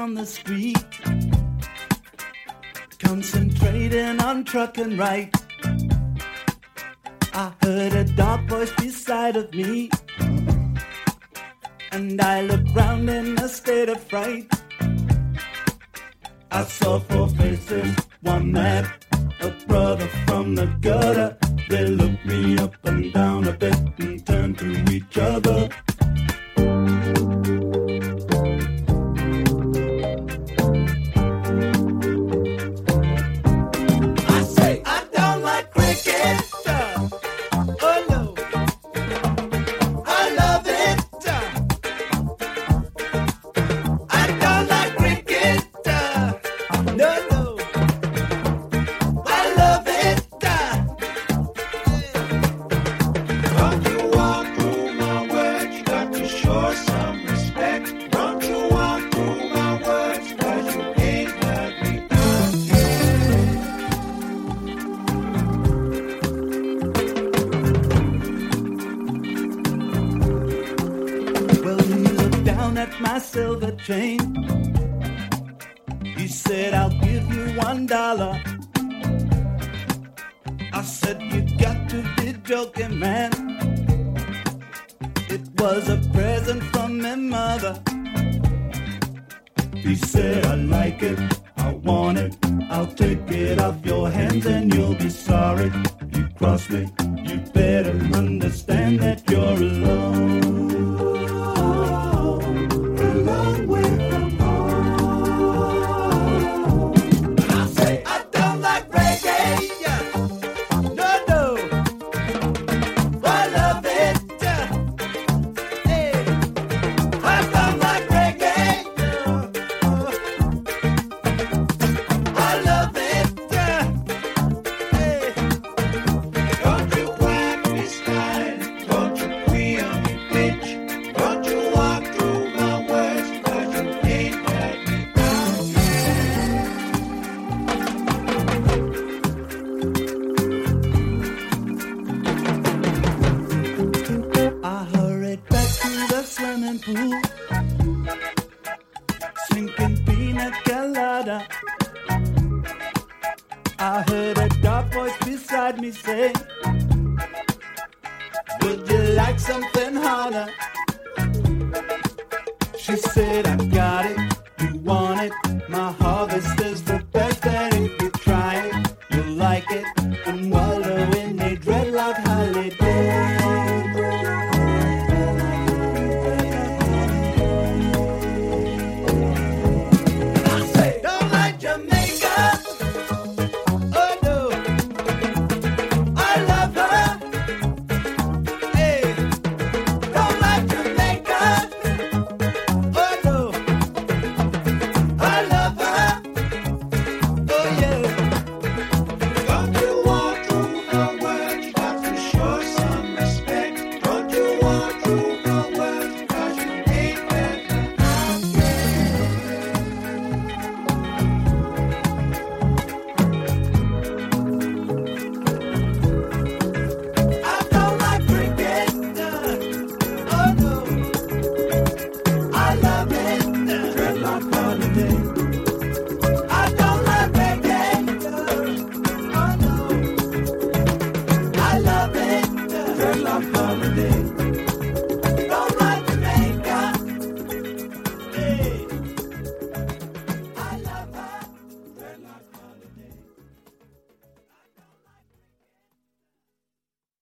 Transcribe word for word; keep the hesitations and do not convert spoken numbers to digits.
down the street, concentrating on trucking right. I heard a dark voice beside of me, and I looked round in a state of fright. I saw four faces, one mad, a brother from the gutter. They looked me up and down a bit and turned to each other. I say, I don't like cricket. Oh no, I love it. I don't like cricket. No, no, I love it. Don't you walk through my words, you got to show some respect. Don't you walk through my words, cause you ain't heard me Well, he looked down at my silver chain. He said, I'll give you one dollar. I said, you got to be joking, man. It was a present from my mother. He said, I like it, I want it. I'll take it off your hands and you'll be sorry. You cross me, you better understand that you're alone. A long way from home. I say, I don't like reggae. No, no, I love it. Hey, I don't like reggae. I love it. Hey, don't you whack me style, don't you queer me bitch, don't you walk through my words, cause you ain't heard me I hurried back to the swimming pool, sinking pina colada. I heard a dark voice beside me say, would you like something harder? She said, I got it, you want it. My harvest is the best, and if you try it, you'll like it. And wallow in a dreadlock holiday. I say, don't like Jamaica. Oh no, I love her. Hey, don't like Jamaica. Oh no, I love her. Oh yeah. Don't you walk through my words, you got to show some respect. Don't you walk through my words, cause you ain't heard me. I don't like cricket. Oh no, I love it. Dreadlock holiday. I don't like reggae. Oh no, I love it. Dreadlock holiday.